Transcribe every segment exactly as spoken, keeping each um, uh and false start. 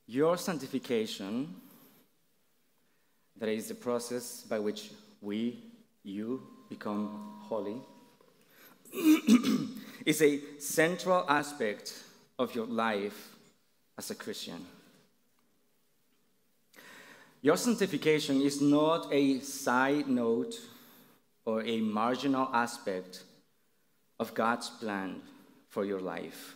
Your sanctification, that is the process by which we, you, become holy, is a central aspect of your life as a Christian. Your sanctification is not a side note or a marginal aspect of God's plan for your life.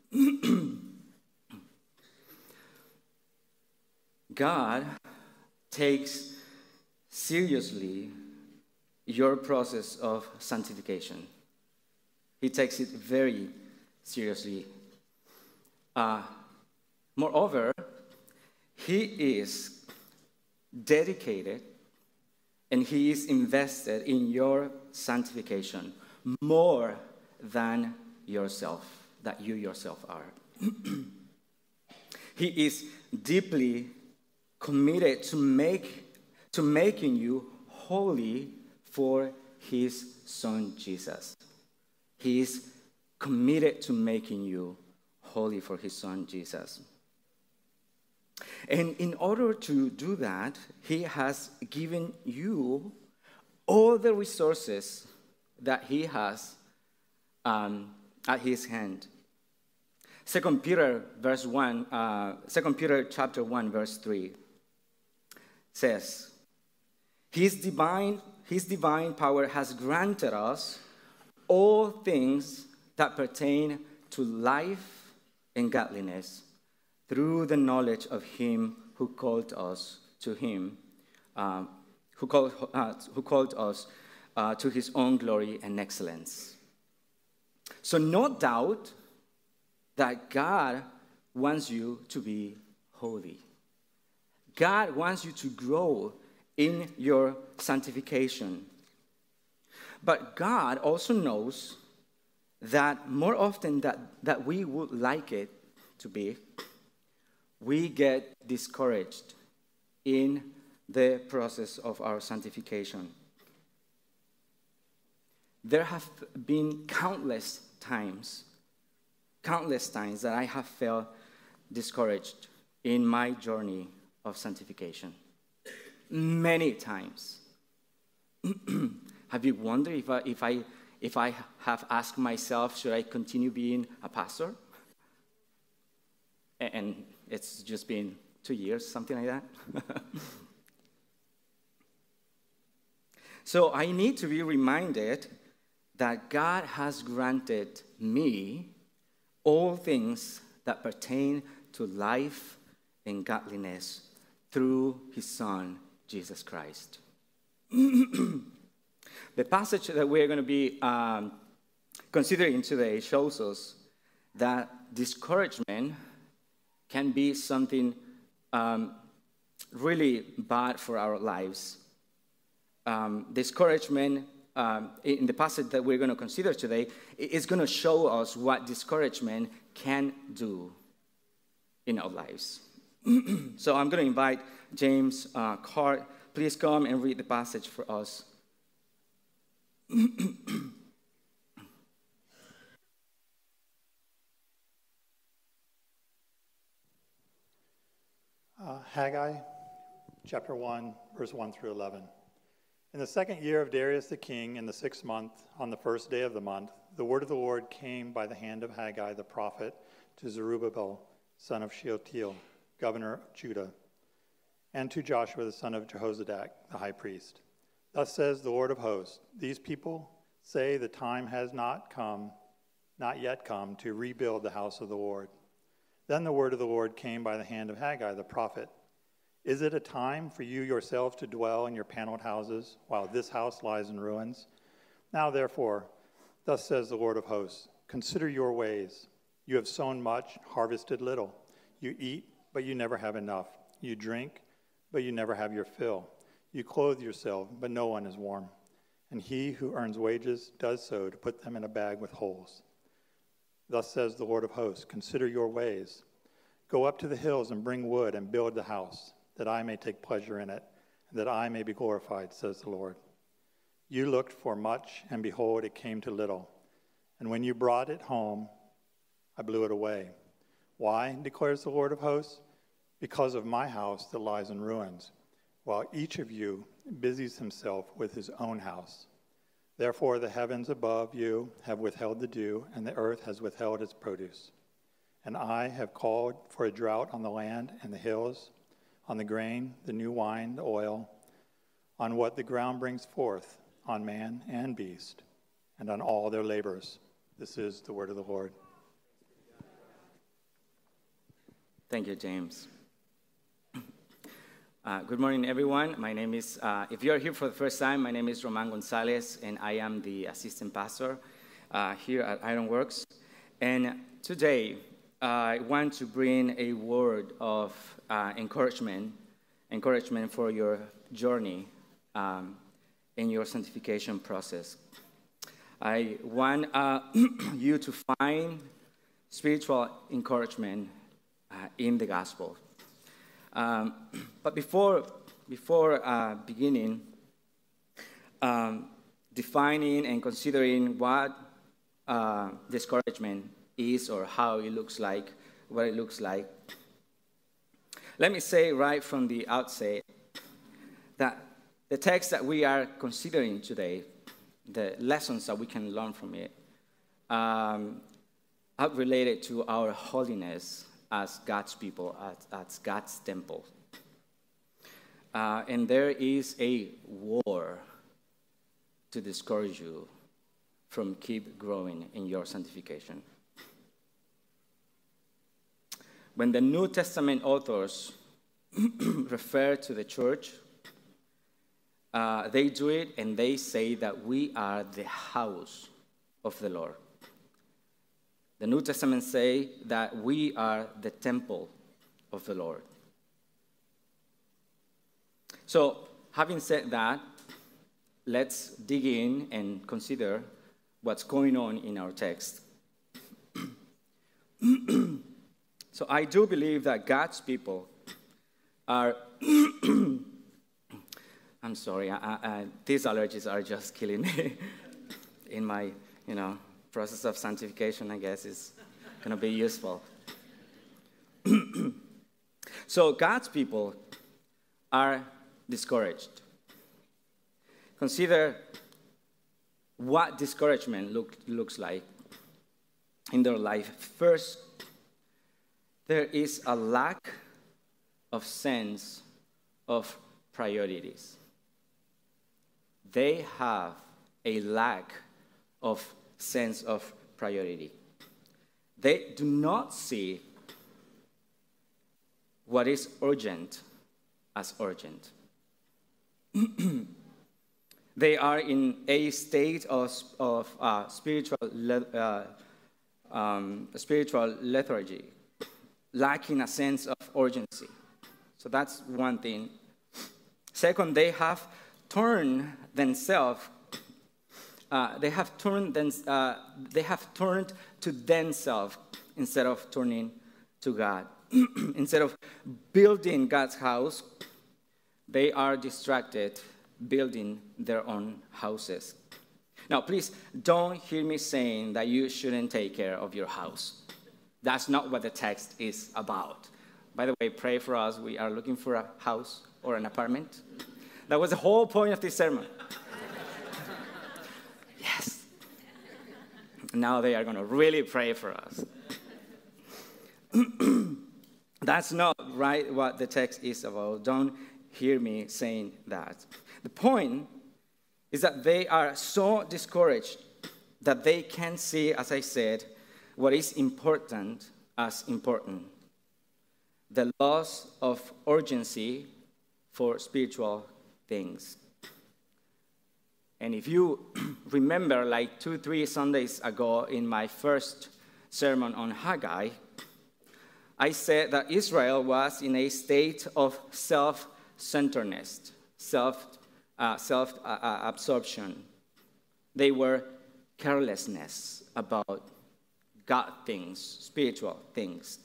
God takes seriously your process of sanctification. He takes it very seriously. Uh, moreover, he is dedicated and he is invested in your sanctification more than yourself, that you yourself are. He is deeply committed to make to making you holy for his son Jesus. He is committed to making you holy for his son Jesus. And in order to do that, he has given you all the resources that he has um, at his hand. Second Peter verse one, uh, Second Peter chapter one verse three says, His divine, his divine power has granted us all things that pertain to life and godliness through the knowledge of him who called us to him, um, who called uh, who called us uh, to his own glory and excellence. So no doubt that God wants you to be holy. God wants you to grow in your sanctification. But God also knows that more often that, that we would like it to be, we get discouraged in the process of our sanctification. There have been countless times, countless times that I have felt discouraged in my journey of sanctification. Many times. Have you wondered if I, if I if I have asked myself, should I continue being a pastor? And it's just been two years, something like that. So I need to be reminded that God has granted me all things that pertain to life and godliness through his Son, Jesus Christ. The passage that we're going to be um, considering today shows us that discouragement can be something um, really bad for our lives. Um, discouragement, um, in the passage that we're going to consider today, is going to show us what discouragement can do in our lives. So I'm going to invite James uh, Card. Please come and read the passage for us. uh, Haggai, chapter one, verse one through eleven. In the second year of Darius the king, in the sixth month, on the first day of the month, the word of the Lord came by the hand of Haggai the prophet to Zerubbabel, son of Shealtiel, governor of Judah, and to Joshua the son of Jehozadak, the high priest. Thus says the Lord of hosts, these people say the time has not come, not yet come, to rebuild the house of the Lord. Then the word of the Lord came by the hand of Haggai the prophet. Is it a time for you yourselves to dwell in your paneled houses, while this house lies in ruins? Now therefore, thus says the Lord of hosts, consider your ways. You have sown much, harvested little. You eat, but you never have enough. You drink, but you never have your fill. You clothe yourself, but no one is warm. And he who earns wages does so to put them in a bag with holes. Thus says the Lord of hosts, consider your ways. Go up to the hills and bring wood and build the house, that I may take pleasure in it, and that I may be glorified, says the Lord. You looked for much, and behold, it came to little. And when you brought it home, I blew it away. Why, declares the Lord of hosts? because of my house that lies in ruins, while each of you busies himself with his own house. Therefore the heavens above you have withheld the dew, and the earth has withheld its produce. And I have called for a drought on the land and the hills, on the grain, the new wine, the oil, on what the ground brings forth, on man and beast, and on all their labors. This is the word of the Lord. Thank you, James. Uh, good morning, everyone. My name is, uh, if you're here for the first time, my name is Roman Gonzalez, and I am the assistant pastor uh, here at Ironworks. And today, I want to bring a word of uh, encouragement, encouragement for your journey um, in your sanctification process. I want uh, you to find spiritual encouragement uh, in the gospel. Um, but before, before uh, beginning, um, defining and considering what uh, discouragement is or how it looks like, what it looks like, let me say right from the outset that the text that we are considering today, the lessons that we can learn from it, um, are related to our holiness as God's people, as, as God's temple. Uh, and there is a war to discourage you from keep growing in your sanctification. When the New Testament authors refer to the church, uh, they do it and they say that we are the house of the Lord. The New Testament say that we are the temple of the Lord. So, having said that, let's dig in and consider what's going on in our text. So, I do believe that God's people are... I'm sorry, I, I, these allergies are just killing me in my, you know... process of sanctification, I guess, is going to be useful. So God's people are discouraged. Consider what discouragement look, looks like in their life. First, there is a lack of sense of priorities. They have a lack of sense of priority. They do not see what is urgent as urgent. They are in a state of, of uh, spiritual, uh, um, spiritual lethargy, lacking a sense of urgency. So that's one thing. Second, they have turned themselves Uh, they have turned them, uh, they have turned to themselves instead of turning to God. Instead of building God's house, they are distracted building their own houses. Now, please don't hear me saying that you shouldn't take care of your house. That's not what the text is about. By the way, pray for us. We are looking for a house or an apartment. That was the whole point of this sermon. Yes. Now they are going to really pray for us. That's not right what the text is about. Don't hear me saying that. The point is that they are so discouraged that they can't see, as I said, what is important as important. The loss of urgency for spiritual things. And if you remember, like two, three Sundays ago in my first sermon on Haggai, I said that Israel was in a state of self-centeredness, self, uh, self-absorption. They were carelessness about God things, spiritual things.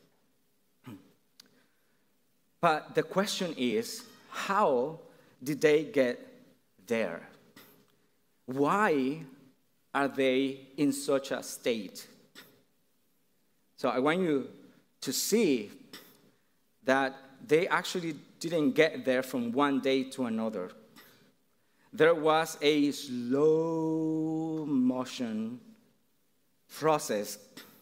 But the question is, how did they get there? Why are they in such a state? So I want you to see that they actually didn't get there from one day to another. There was a slow motion process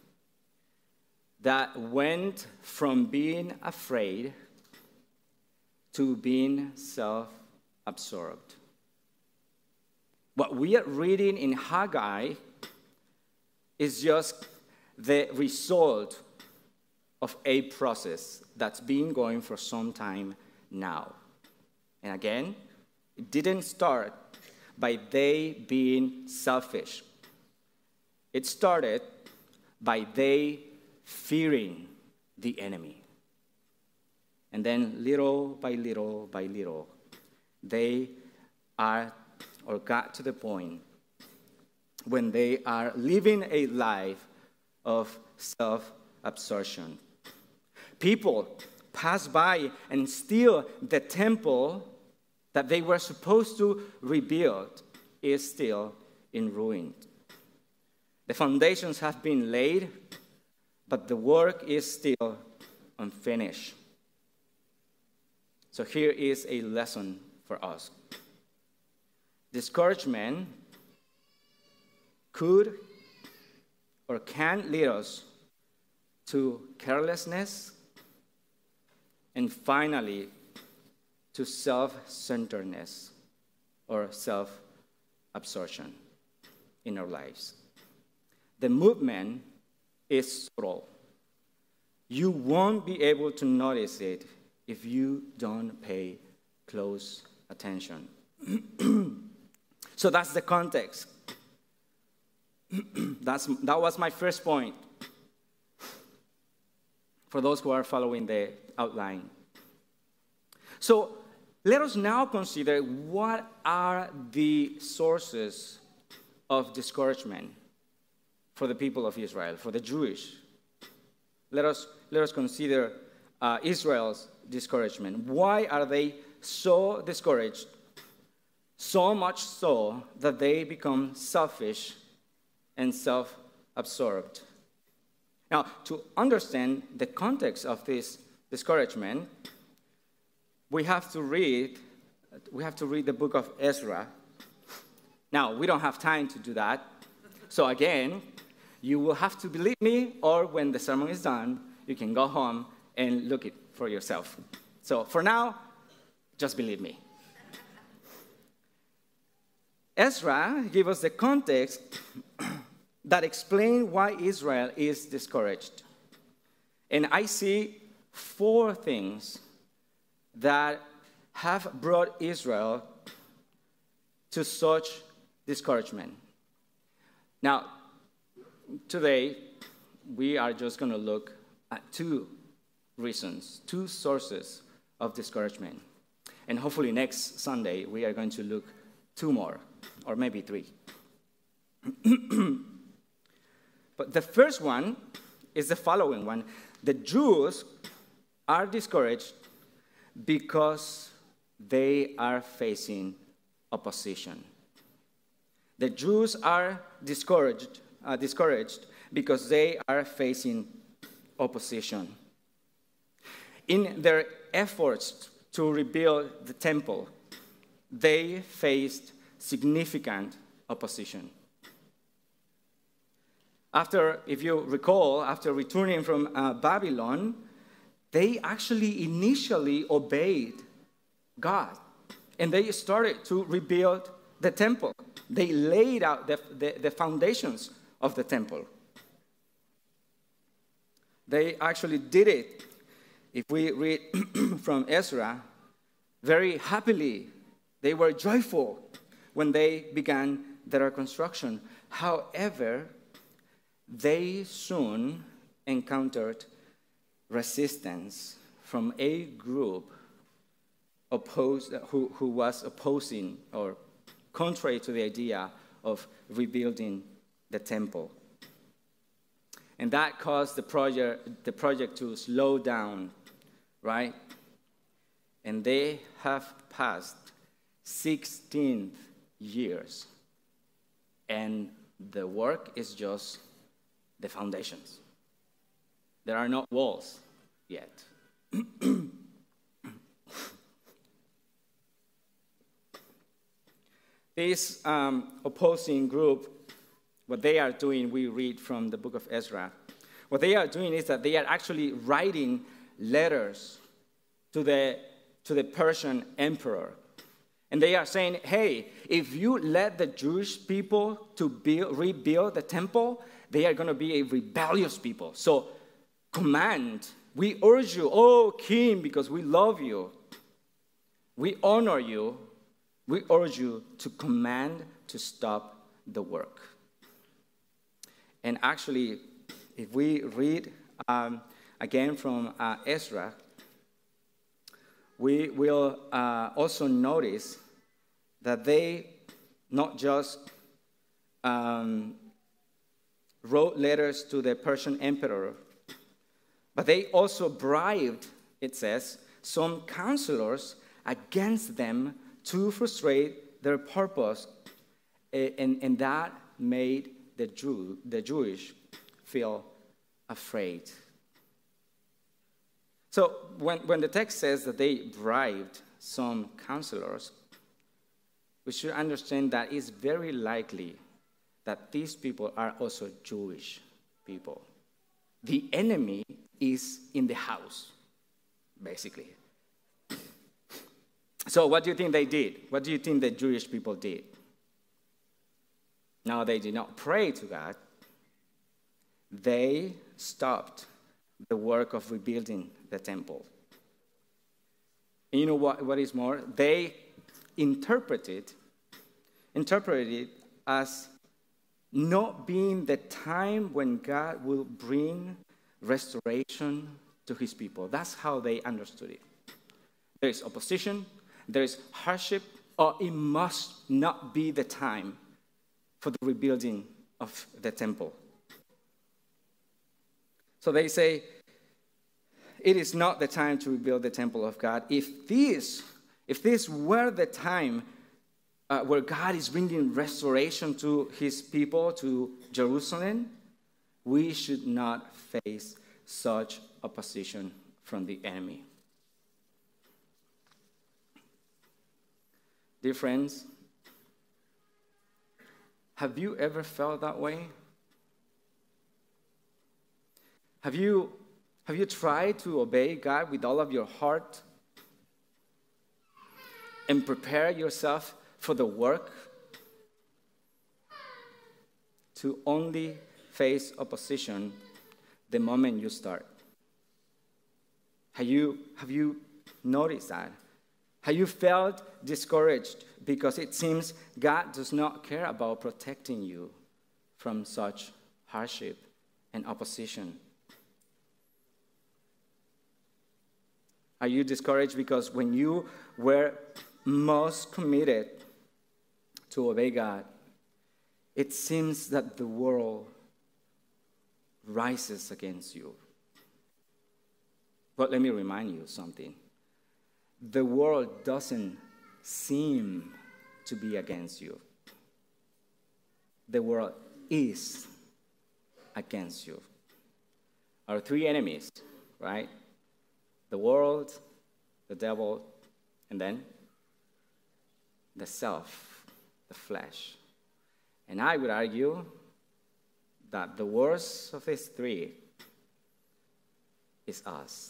that went from being afraid to being self-absorbed. What we are reading in Haggai is just the result of a process that's been going for some time now. And again, it didn't start by they being selfish. It started by they fearing the enemy. And then little by little by little, they are or got to the point when they are living a life of self-absorption. People pass by and steal the temple that they were supposed to rebuild is still in ruin. The foundations have been laid, but the work is still unfinished. So here is a lesson for us. Discouragement could or can lead us to carelessness and finally to self-centeredness or self-absorption in our lives. The movement is subtle. You won't be able to notice it if you don't pay close attention. So that's the context. That's, that was my first point for those who are following the outline. So let us now consider what are the sources of discouragement for the people of Israel, for the Jewish. Let us, let us consider uh, Israel's discouragement. Why are they so discouraged? So much so that they become selfish and self-absorbed. Now, to understand the context of this discouragement, we have to read, we have to read the book of Ezra. Now, we don't have time to do that. So again, you will have to believe me, or when the sermon is done, you can go home and look it for yourself. So for now, just believe me. Ezra gives us the context that explains why Israel is discouraged. And I see four things that have brought Israel to such discouragement. Now, today, we are just going to look at two reasons, two sources of discouragement. And hopefully next Sunday, we are going to look two more, or maybe three. But the first one is the following one. The Jews are discouraged because they are facing opposition. The Jews are discouraged, uh, discouraged because they are facing opposition. In their efforts to rebuild the temple, they faced significant opposition. After, if you recall, after returning from uh, Babylon, they actually initially obeyed God, and they started to rebuild the temple. They laid out the, the, the foundations of the temple. They actually did it, if we read from Ezra, very happily. They were joyful when they began their construction. However, they soon encountered resistance from a group opposed, who, who was opposing or contrary to the idea of rebuilding the temple. And that caused the project, the project to slow down, right? And they have passed sixteen years, and the work is just the foundations. There are no walls yet. This um, opposing group, what they are doing, we read from the book of Ezra. What they are doing is that they are actually writing letters to the, to the Persian emperor. And they are saying, hey, if you let the Jewish people to build, rebuild the temple, they are going to be a rebellious people. So command, we urge you, oh king, because we love you, we honor you, we urge you to command to stop the work. And actually, if we read um, again from uh, Ezra, we will uh, also notice that they not just um, wrote letters to the Persian emperor, but they also bribed, it says, some counselors against them to frustrate their purpose, and, and that made the Jew, the Jewish feel afraid. So when, when the text says that they bribed some counselors, we should understand that it's very likely that these people are also Jewish people. The enemy is in the house, basically. So what do you think they did? What do you think the Jewish people did? No, they did not pray to God. They stopped the work of rebuilding the temple. And you know what, what is more? They interpreted, interpreted it as not being the time when God will bring restoration to his people. That's how they understood it. There is opposition, there is hardship, or it must not be the time for the rebuilding of the temple. So they say, it is not the time to rebuild the temple of God. If this, if this were the time uh, where God is bringing restoration to his people, to Jerusalem, we should not face such opposition from the enemy. Dear friends, have you ever felt that way? Have you, have you tried to obey God with all of your heart and prepare yourself for the work to only face opposition the moment you start? Have you, have you noticed that? Have you felt discouraged because it seems God does not care about protecting you from such hardship and opposition? Are you discouraged because when you were most committed to obey God, it seems that the world rises against you? But let me remind you something. The world doesn't seem to be against you. The world is against you. Our three enemies, right? The world, the devil, and then the self, the flesh. And I would argue that the worst of these three is us.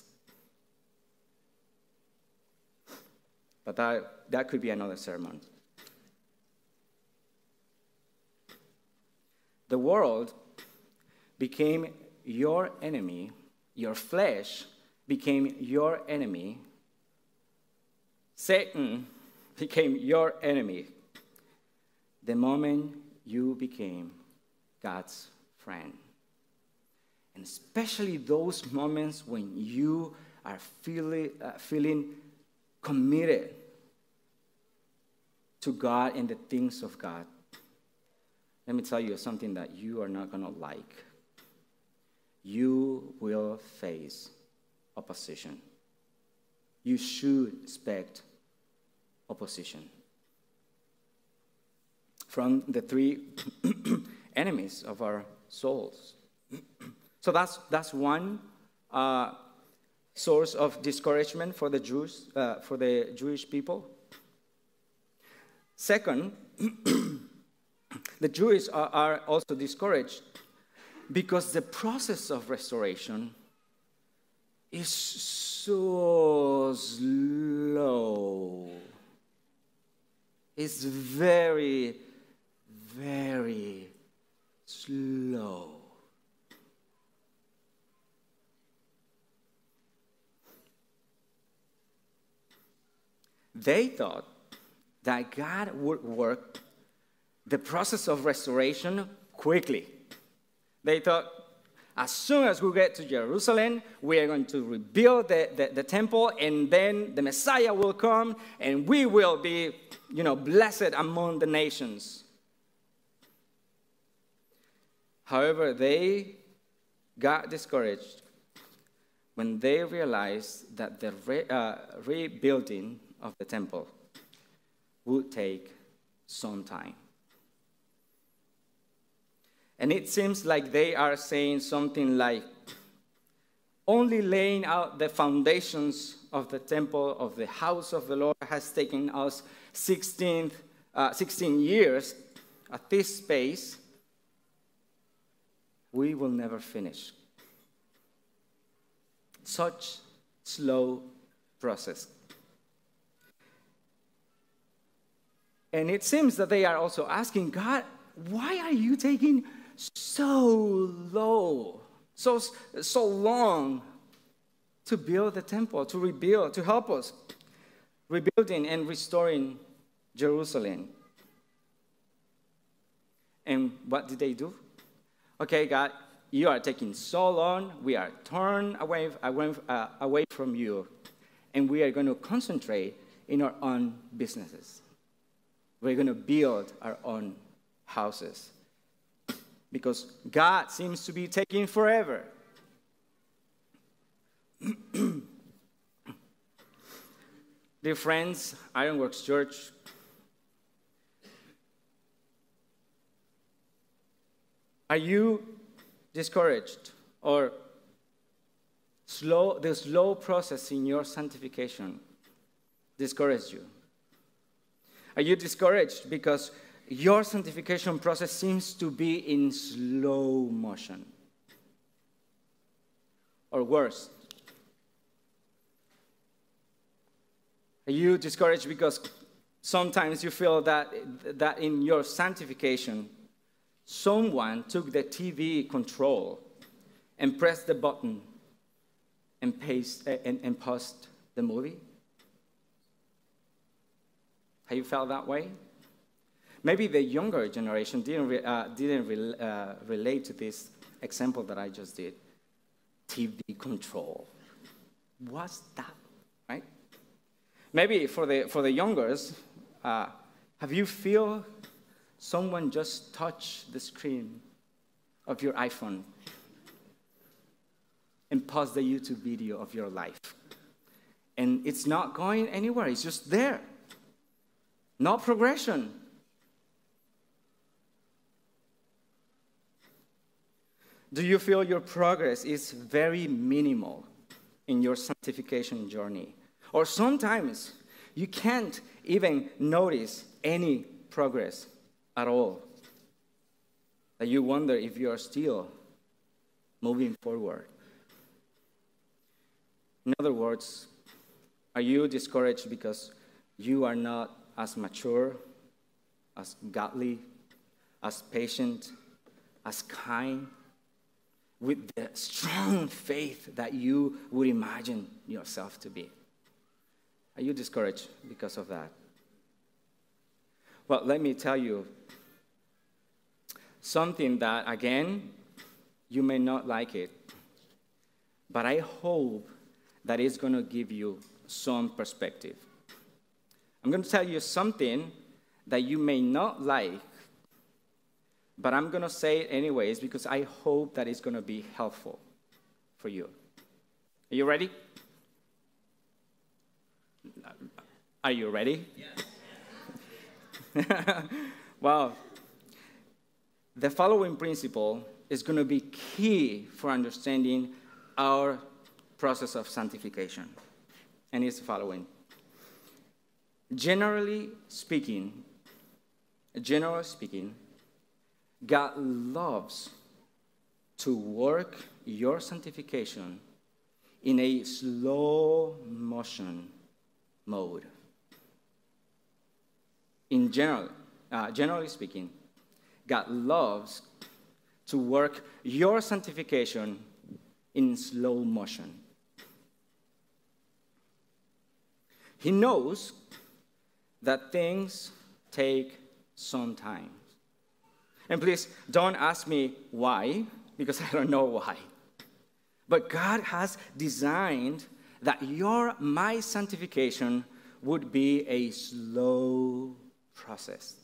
But that, that could be another sermon. The world became your enemy, your flesh became your enemy, Satan became your enemy the moment you became God's friend. And especially those moments when you are feeling, uh, feeling committed to God and the things of God. Let me tell you something that you are not going to like. You will face opposition. You should expect opposition from the three enemies of our souls. So that's that's one uh, source of discouragement for the Jews, uh, for the Jewish people. Second, the Jews are, are also discouraged because the process of restoration is so slow. It's very, very slow. They thought that God would work the process of restoration quickly. They thought, as soon as we get to Jerusalem, we are going to rebuild the, the, the temple, and then the Messiah will come, and we will be, you know, blessed among the nations. However, they got discouraged when they realized that the re, uh, rebuilding of the temple would take some time. And it seems like they are saying something like, only laying out the foundations of the temple, of the house of the Lord, has taken us sixteen, uh, sixteen years at this pace. We will never finish. Such slow process. And it seems that they are also asking, God, why are you taking so low, so, so long to build the temple, to rebuild, to help us rebuilding and restoring Jerusalem? And what did they do? Okay, God, you are taking so long. We are turned away, away, uh, away from you, and we are going to concentrate in our own businesses. We're going to build our own houses because God seems to be taking forever. Dear friends, Ironworks Church, are you discouraged or slow? The slow process in your sanctification discouraged you? Are you discouraged because your sanctification process seems to be in slow motion? Or worse, are you discouraged because sometimes you feel that, that in your sanctification, someone took the T V control and pressed the button and, paste, and, and paused the movie? Have you felt that way? Maybe the younger generation didn't, re, uh, didn't re, uh, relate to this example that I just did. T V control. What's that, right? Maybe for the, for the youngers, uh, have you feel someone just touch the screen of your iPhone and pause the YouTube video of your life? And it's not going anywhere. It's just there. No progression. Do you feel your progress is very minimal in your sanctification journey? Or sometimes you can't even notice any progress at all. That you wonder if you are still moving forward. In other words, are you discouraged because you are not as mature, as godly, as patient, as kind, with the strong faith that you would imagine yourself to be? Are you discouraged because of that? Well, let me tell you something that, again, you may not like it, but I hope that it's going to give you some perspective. I'm going to tell you something that you may not like, but I'm going to say it anyways because I hope that it's going to be helpful for you. Are you ready? Are you ready? Yes. Wow. The following principle is going to be key for understanding our process of sanctification, and it's the following. Generally speaking, generally speaking, God loves to work your sanctification in a slow motion mode. In general, uh, generally speaking, God loves to work your sanctification in slow motion. He knows that things take some time. And please don't ask me why, because I don't know why. But God has designed that your, my sanctification would be a slow process.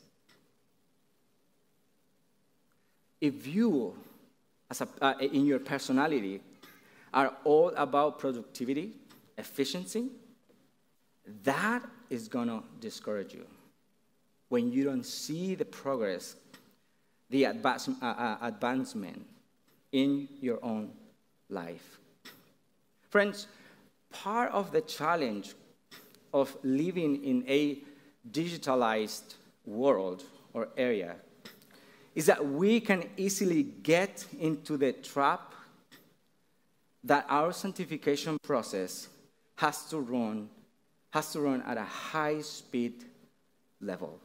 If you, as a, uh, in your personality, are all about productivity, efficiency, that is going to discourage you when you don't see the progress, the advance, uh, uh, advancement in your own life. Friends, part of the challenge of living in a digitalized world or area is that we can easily get into the trap that our sanctification process has to run, has to run at a high speed level.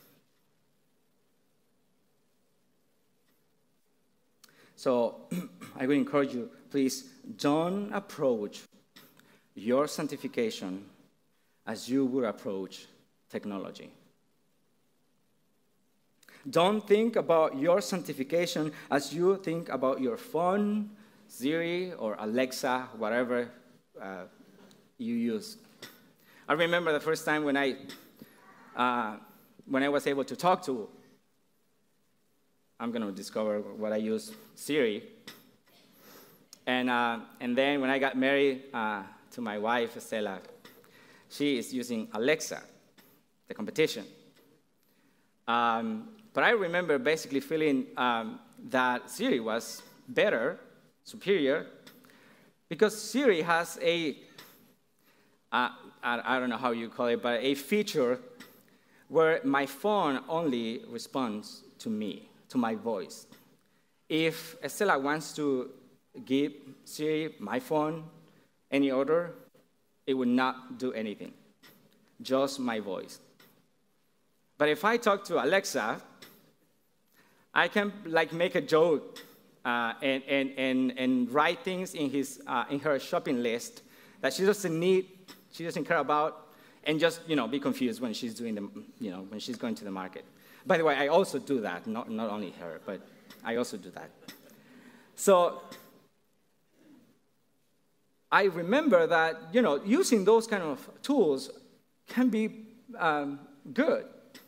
So I would encourage you, please don't approach your sanctification as you would approach technology. Don't think about your sanctification as you think about your phone, Siri, or Alexa, whatever uh, you use. I remember the first time when I, uh, when I was able to talk to, I'm going to discover what I use, Siri. And, uh, and then when I got married uh, to my wife, Estela, she is using Alexa, the competition. Um, but I remember basically feeling um, that Siri was better, superior, because Siri has a, uh, I, I don't know how you call it, but a feature where my phone only responds to me, to my voice. If Estela wants to give Siri my phone any order, it would not do anything, just my voice. But if I talk to Alexa, I can like make a joke uh, and, and, and, and write things in, his, uh, in her shopping list that she doesn't need, she doesn't care about, and just, you know, be confused when she's doing the, you know, when she's going to the market. By the way, I also do that, not, not only her, but I also do that. So I remember that, you know, using those kind of tools can be um, good.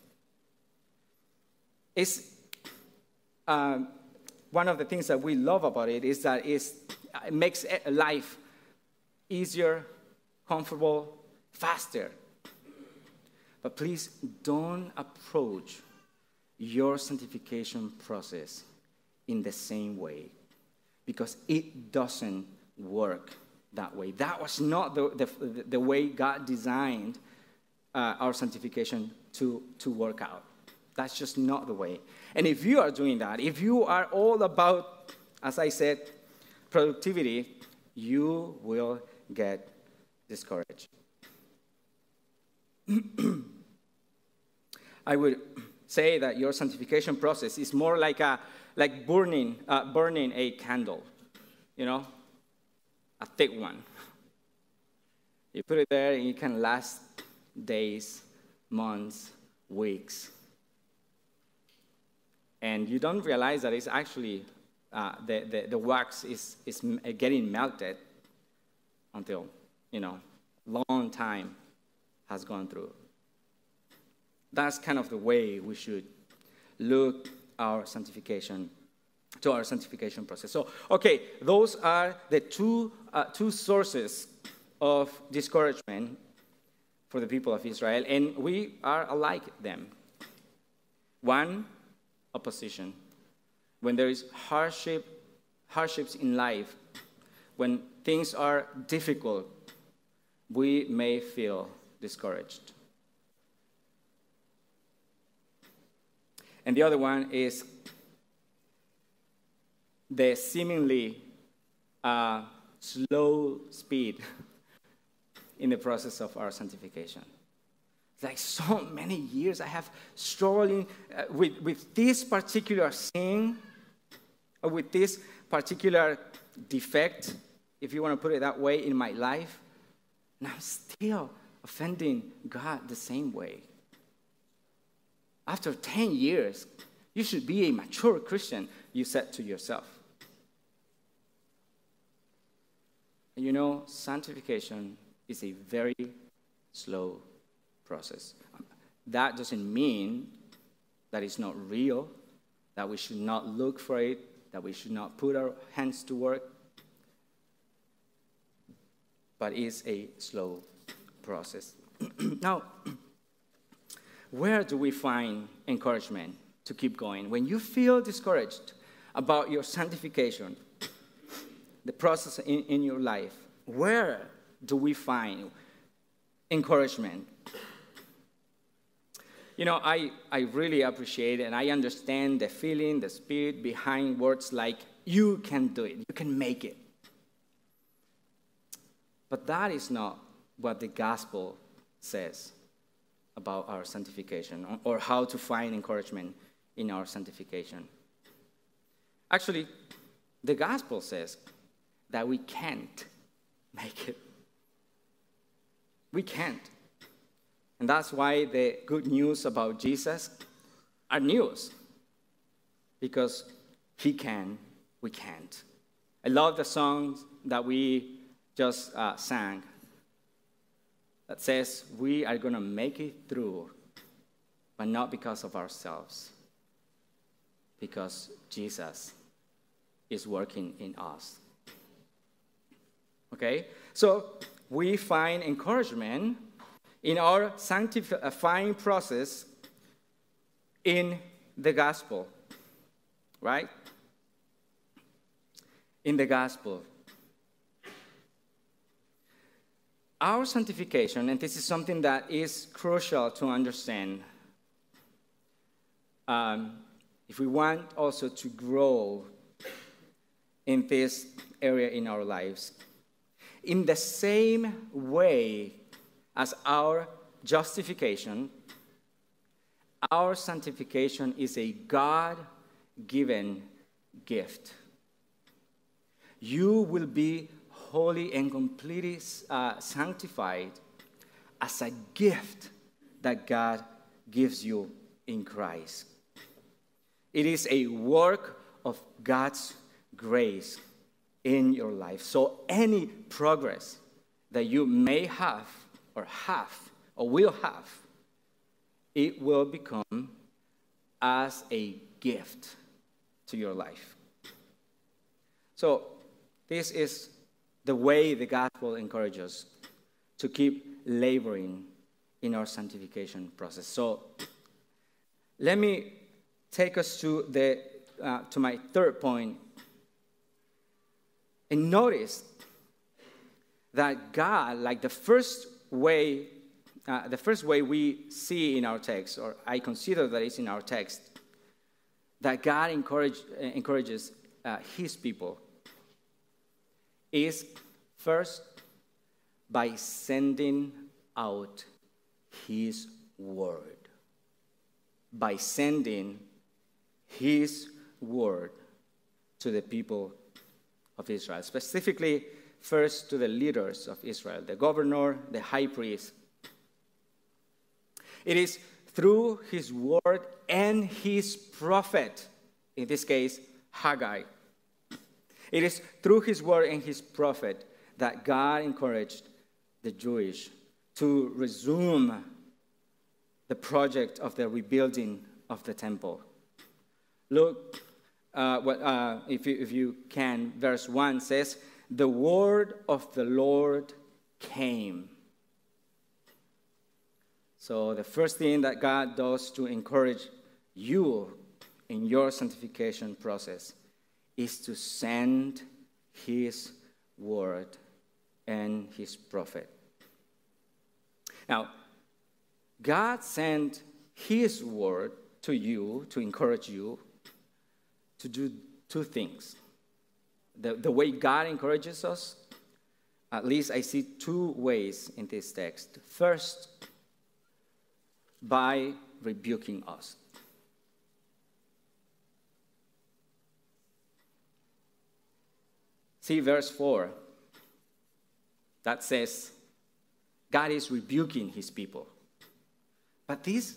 It's um, one of the things that we love about it is that it's, it makes life easier, comfortable, faster. But please don't approach your sanctification process in the same way, because it doesn't work that way. That was not the, the, the way God designed uh, our sanctification to, to work out. That's just not the way. And if you are doing that, if you are all about, as I said, productivity, you will get discouraged. I would say that your sanctification process is more like a like burning uh, burning a candle, you know, a thick one. You put it there, and it can last days, months, weeks, and you don't realize that it's actually uh, the, the the wax is is getting melted until, you know, long time has gone through. That's kind of the way we should look our sanctification, to our sanctification process. So, okay, those are the two, uh, two sources of discouragement for the people of Israel, and we are alike them. One, opposition. When there is hardship, hardships in life, when things are difficult, we may feel discouraged. And the other one is the seemingly uh, slow speed in the process of our sanctification. It's like so many years I have struggling uh, with, with this particular sin, or with this particular defect, if you want to put it that way, in my life, and I'm still offending God the same way. After ten years, you should be a mature Christian, you said to yourself. And you know, sanctification is a very slow process. That doesn't mean that it's not real, that we should not look for it, that we should not put our hands to work. But it's a slow process. Now, where do we find encouragement to keep going? When you feel discouraged about your sanctification, the process in, in your life, where do we find encouragement? You know, I, I really appreciate and I understand the feeling, the spirit behind words like, you can do it, you can make it. But that is not what the gospel says about our sanctification, or how to find encouragement in our sanctification. Actually, the gospel says that we can't make it. We can't. And that's why the good news about Jesus are news. Because he can, we can't. I love the songs that we just uh, sang that says we are going to make it through, but not because of ourselves, because Jesus is working in us. Okay? So we find encouragement in our sanctifying process in the gospel, right? In the gospel. Our sanctification, and this is something that is crucial to understand, um, if we want also to grow in this area in our lives, in the same way as our justification, our sanctification is a God-given gift. You will be holy and completely uh, sanctified as a gift that God gives you in Christ. It is a work of God's grace in your life. So any progress that you may have or have or will have, it will become as a gift to your life. So this is the way the gospel encourages us to keep laboring in our sanctification process. So let me take us to the uh, to my third point. And notice that God, like the first way, uh, the first way we see in our text, or I consider that it's in our text, that God encourage, uh, encourages uh, his people, is first by sending out his word. By sending his word to the people of Israel, specifically first to the leaders of Israel, the governor, the high priest. It is through his word and his prophet, in this case, Haggai. It is through his word and his prophet that God encouraged the Jewish to resume the project of the rebuilding of the temple. Look, uh, what, uh, if, you, if you can, verse one says, the word of the Lord came. So the first thing that God does to encourage you in your sanctification process is to send his word and his prophet. Now, God sent his word to you to encourage you to do two things. The, the way God encourages us, at least I see two ways in this text. First, by rebuking us. See verse four. That says, God is rebuking his people. But this,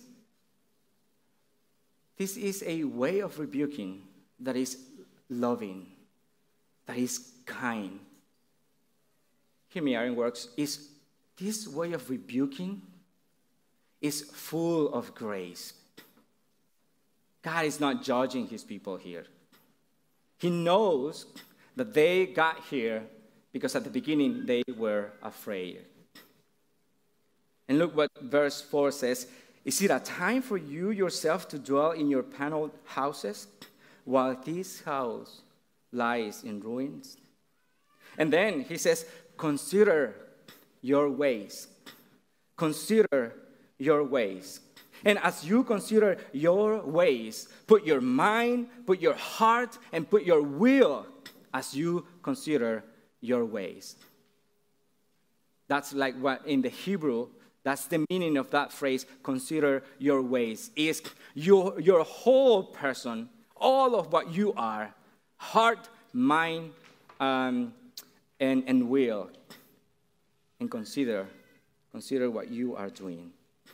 this is a way of rebuking that is loving, that is kind. Hear me, Ironworks, is this way of rebuking is full of grace. God is not judging his people here. He knows that they got here because at the beginning they were afraid. And look what verse four says. Is it a time for you yourself to dwell in your paneled houses while this house lies in ruins? And then he says, consider your ways. Consider your ways. And as you consider your ways, put your mind, put your heart, and put your will as you consider your ways. That's like what in the Hebrew, that's the meaning of that phrase, consider your ways, is your, your whole person, all of what you are, heart, mind, um, and, and will, and consider, consider what you are doing.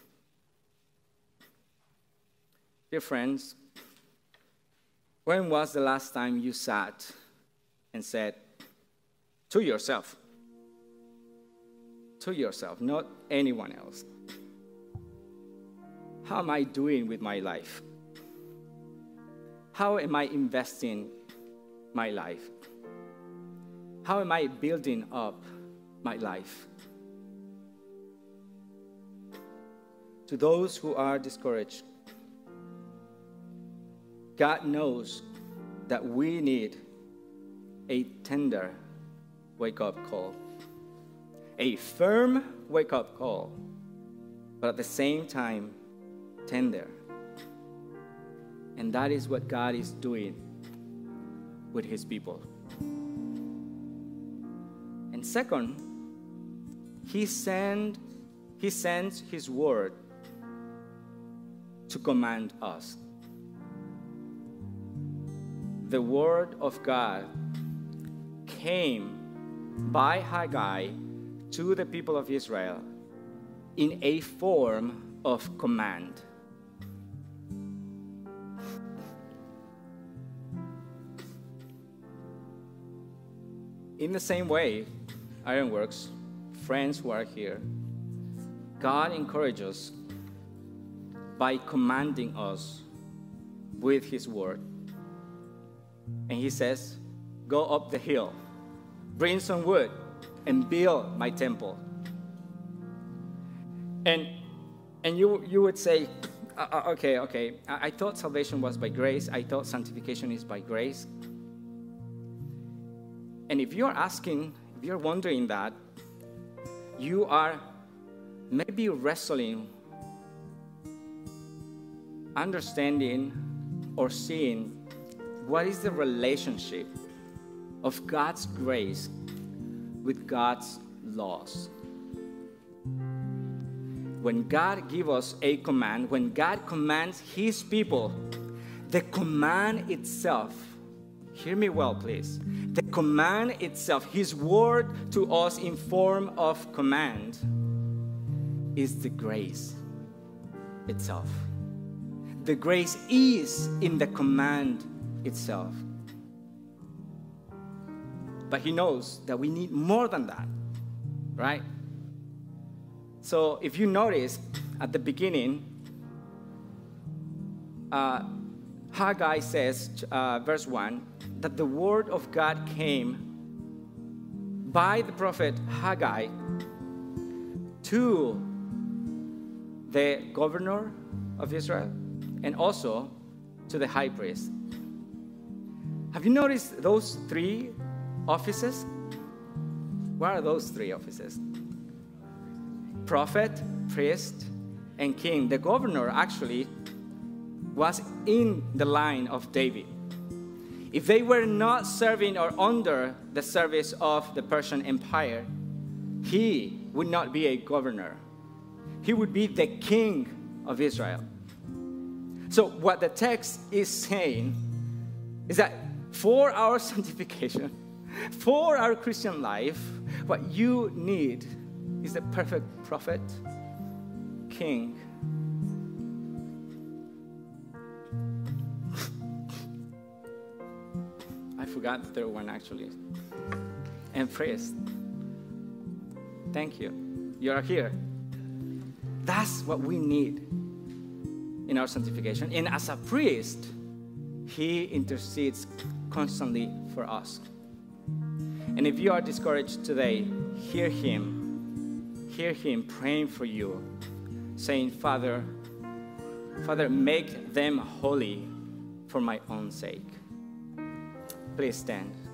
Dear friends, when was the last time you sat and said to yourself, to yourself, not anyone else, how am I doing with my life? How am I investing my life? How am I building up my life? To those who are discouraged, God knows that we need a tender wake-up call, a firm wake-up call, but at the same time, tender. And that is what God is doing with his people. And second, he send, he sends his word to command us. The word of God came by Haggai to the people of Israel in a form of command. In the same way, Ironworks, friends who are here, God encourages us by commanding us with his word. And he says, go up the hill, bring some wood, and build my temple. And and you you would say, uh, okay, okay, I, I thought salvation was by grace. I thought sanctification is by grace. And if you're asking, if you're wondering that, you are maybe wrestling, understanding, or seeing what is the relationship of God's grace with God's laws. When God gives us a command, when God commands his people, the command itself, hear me well, please. The command itself, his word to us in form of command, is the grace itself. The grace is in the command itself. But he knows that we need more than that, right? So if you notice at the beginning, uh, Haggai says, uh, verse one, that the word of God came by the prophet Haggai to the governor of Israel and also to the high priest. Have you noticed those three offices? What are those three offices? Prophet, priest, and king. The governor actually was in the line of David. If they were not serving or under the service of the Persian Empire, he would not be a governor. He would be the king of Israel. So what the text is saying is that for our sanctification, for our Christian life, what you need is the perfect prophet, king. I forgot the third one actually. And priest. Thank you. You are here. That's what we need in our sanctification. And as a priest, he intercedes constantly for us. And if you are discouraged today, hear him. Hear him praying for you, saying, Father, Father, make them holy for my own sake. Please stand.